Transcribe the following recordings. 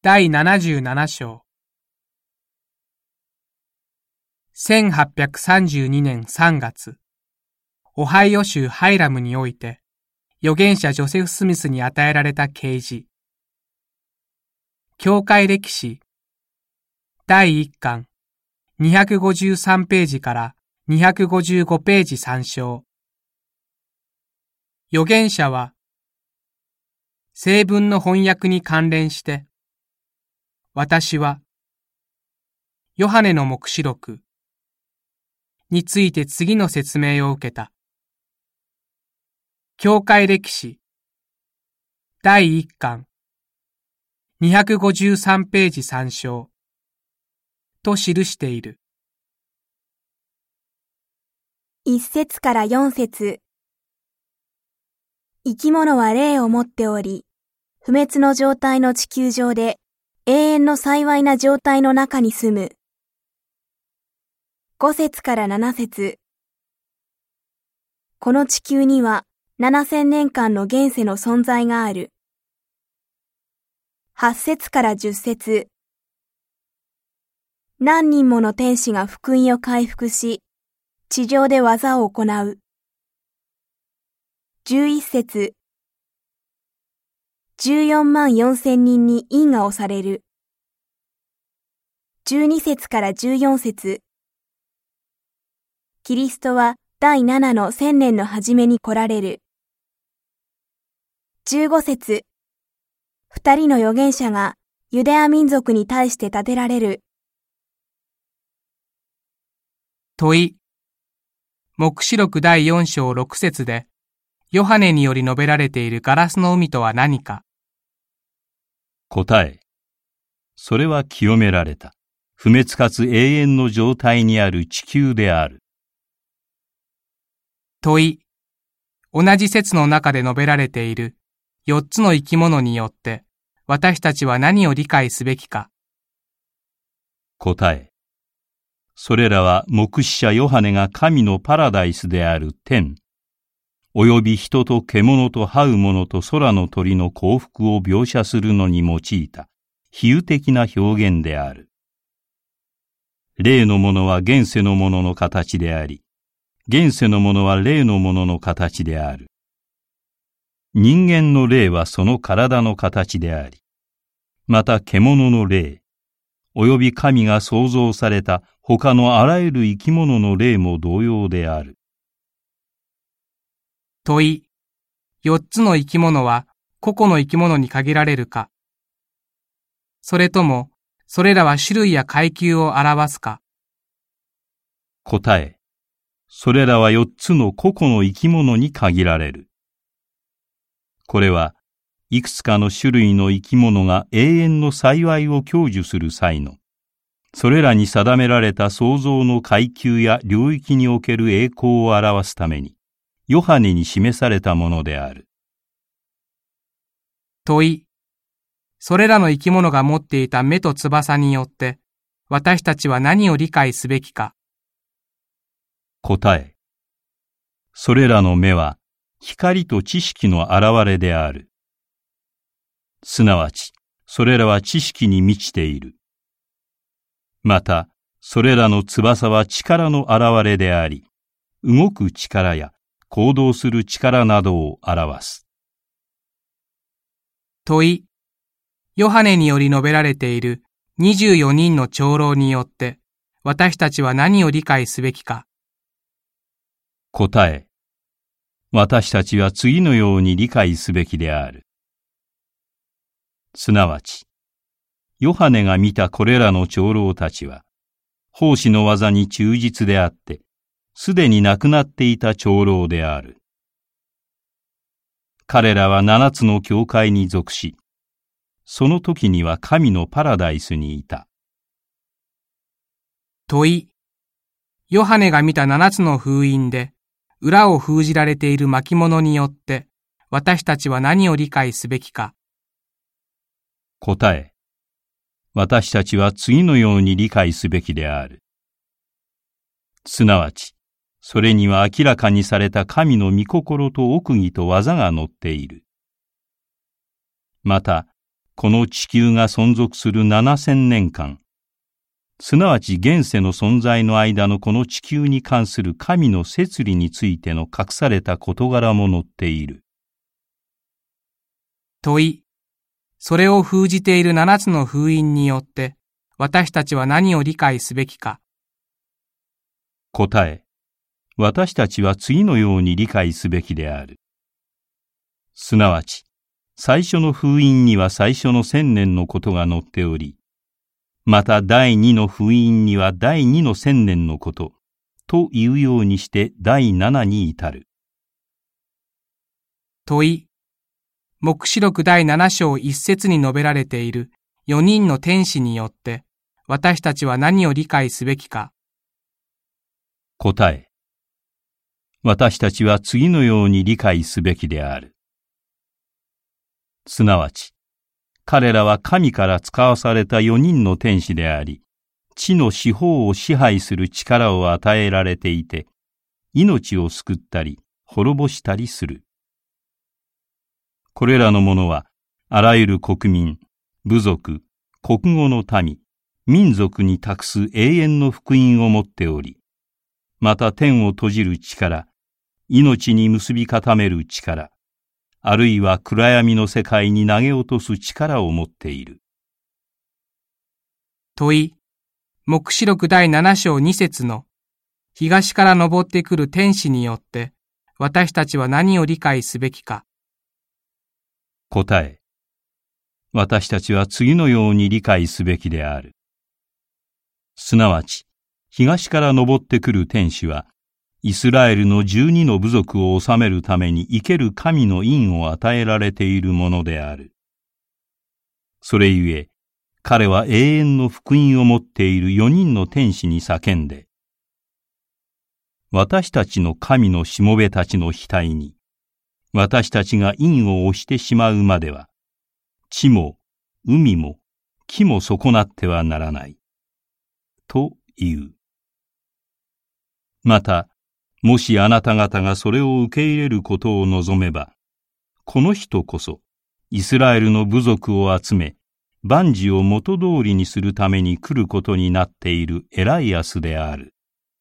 第77章。1832年3月、オハイオ州ハイラムにおいて、預言者ジョセフ・スミスに与えられた啓示。教会歴史、第1巻、253ページから255ページ参照。預言者は、聖文の翻訳に関連して、私は、ヨハネの黙示録について次の説明を受けた。教会歴史第1巻253ページ参照と記している。 1節から4節。生き物は霊を持っており、不滅の状態の地球上で永遠の幸いな状態の中に住む。5節から7節。この地球には7000年間の現世の存在がある。8節から10節。何人もの天使が福音を回復し、地上で技を行う。11節。14万4千人に印が押される。12節から14節。キリストは第7の千年の初めに来られる。15節。2人の預言者がユダヤ民族に対して立てられる。 問い。黙示録第4章6節で、ヨハネにより述べられているガラスの海とは何か。 答え。それは清められた、不滅かつ永遠の状態にある地球である。 問い。同じ説の中で述べられている4つの生き物によって、私たちは何を理解すべきか。 答え。それらは黙示者ヨハネが神のパラダイスである天、および人と獣と這う者と空の鳥の幸福を描写するのに用いた比喩的な表現である。霊のものは現世のものの形であり、現世のものは霊のものの形である。人間の霊はその体の形であり、また獣の霊、および神が創造された他のあらゆる生き物の霊も同様である。 問い。4つの生き物は個々の生き物に限られるか。それとも、それらは種類や階級を表すか。 答え。それらは4つの個々の生き物に限られる。これはいくつかの種類の生き物が永遠の幸いを享受する際の、それらに定められた創造の階級や領域における栄光を表すために、ヨハネに示されたものである。 問い。それらの生き物が持っていた目と翼によって、私たちは何を理解すべきか。 答え。それらの目は、光と知識の現れである。すなわち、それらは知識に満ちている。また、それらの翼は力の現れであり、動く力や行動する力などを表す。 問い。ヨハネにより述べられている24人の長老によって、私たちは何を理解すべきか。 答え。私たちは次のように理解すべきである。すなわち、ヨハネが見たこれらの長老たちは、奉仕の技に忠実であって、すでに亡くなっていた長老である。彼らは7つの教会に属し、その時には神のパラダイスにいた。 問い。ヨハネが見た7つの封印で、裏を封じられている巻物によって、私たちは何を理解すべきか。 答え。私たちは次のように理解すべきである。すなわち、それには明らかにされた神の御心と奥義と技が載っている。また、 この地球が存続する7000年間、すなわち現世の存在の間のこの地球に関する神の摂理についての隠された事柄も載っている。 問い、それを封じている7つの封印によって、私たちは何を理解すべきか。 答え、私たちは次のように理解すべきである。すなわち、最初の封印には最初の1000年のことが載っており、また第2の封印には第2の1000年のこと、というようにして第7に至る。 問い、黙示録第7章1節に述べられている4人の天使によって、私たちは何を理解すべきか。 答え、私たちは次のように理解すべきである。すなわち、彼らは神から使わされた4人の天使であり、地の四方を支配する力を与えられていて、命を救ったり、滅ぼしたりする。これらの者は、あらゆる国民、部族、国語の民、民族に託す永遠の福音を持っており、また天を閉じる力、命に結び固める力、あるいは暗闇の世界に投げ落とす力を持っている。 問い、黙示録第7章2節の東から昇ってくる天使によって私たちは何を理解すべきか。 答え、私たちは次のように理解すべきである。すなわち、東から昇ってくる天使は、イスラエルの12の部族を治めるために生ける神の印を与えられているものである。それゆえ、彼は永遠の福音を持っている4人の天使に叫んで、私たちの神のしもべたちの額に、私たちが印を押してしまうまでは、地も海も木も損なってはならない。という。また、もしあなた方がそれを受け入れることを望めば、この人こそ、イスラエルの部族を集め、万事を元通りにするために来ることになっているエライアスである。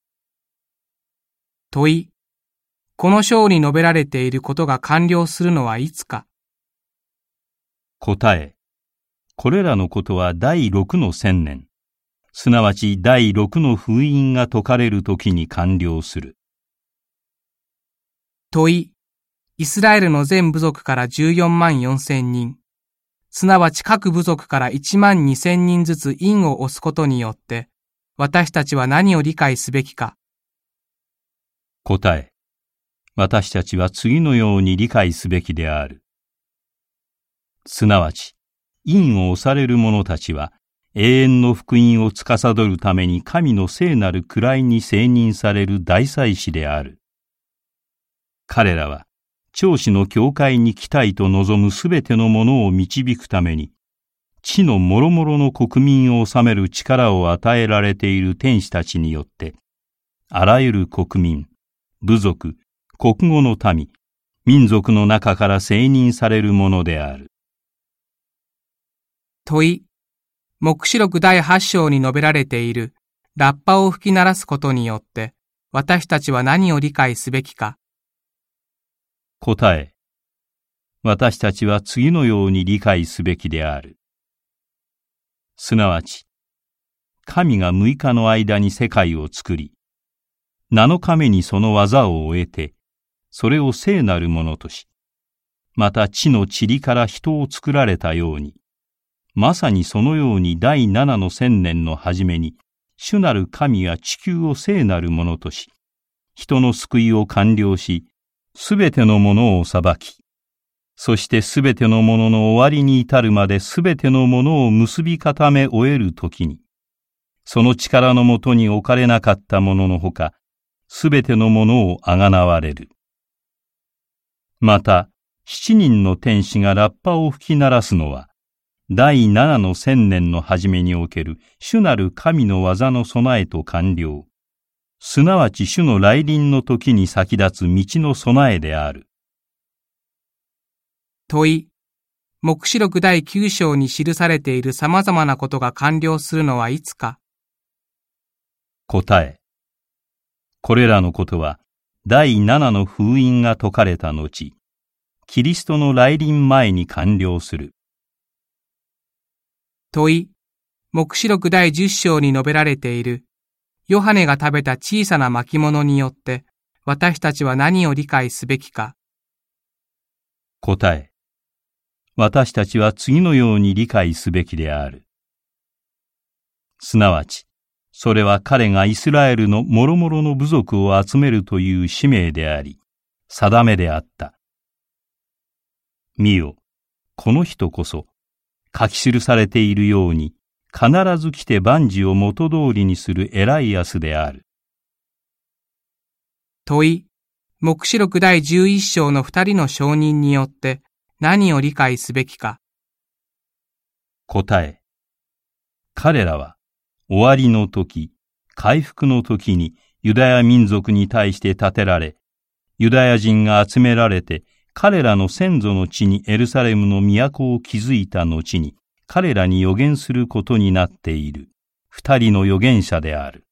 問い、この章に述べられていることが完了するのはいつか。 答え、これらのことは第6の1000年、すなわち第6の封印が解かれるときに完了する。 問い、イスラエルの全部族から14万4千人、すなわち各部族から1万2千人ずつ印を押すことによって、私たちは何を理解すべきか。 答え、私たちは次のように理解すべきである。すなわち、印を押される者たちは、永遠の福音を司るために神の聖なる位に承認される大祭司である。彼らは、長子の教会に来たいと望むすべてのものを導くために、地のもろもろの国民を治める力を与えられている天使たちによって、あらゆる国民、部族、国語の民、民族の中から承認されるものである。 問い、黙示録第8章に述べられているラッパを吹き鳴らすことによって、私たちは何を理解すべきか。 答え、私たちは次のように理解すべきである。すなわち、神が6日の間に世界を作り、7日目にその技を終えて、それを聖なるものとし、また地の塵から人を作られたように、まさにそのように第7の1000年の初めに、主なる神は地球を聖なるものとし、人の救いを完了し、すべてのものを裁き、そしてすべてのものの終わりに至るまですべてのものを結び固め終えるときに、その力のもとに置かれなかったもののほか、すべてのものをあがなわれる。また、7人の天使がラッパを吹き鳴らすのは、第7の1000年の初めにおける主なる神の技の備えと完了、すなわち主の来臨の時に先立つ道の備えである。 問い、 黙示録第9章に記されている様々なことが完了するのはいつか。 答え。これらのことは、第7の封印が解かれた後、キリストの来臨前に完了する。 問い。黙示録第10章に述べられている、ヨハネが食べた小さな巻物によって、私たちは何を理解すべきか。 答え。私たちは次のように理解すべきである。すなわち、それは彼がイスラエルの諸々の部族を集めるという使命であり、定めであった。見よ、この人こそ、書き記されているように、必ず来て万事を元通りにするエライアスである。 問い。黙示録第11章の2人の証人によって何を理解すべきか。 答え。彼らは終わりの時、回復の時にユダヤ民族に対して立てられ、ユダヤ人が集められて彼らの先祖の地にエルサレムの都を築いた後に彼らに預言することになっている2人の預言者である。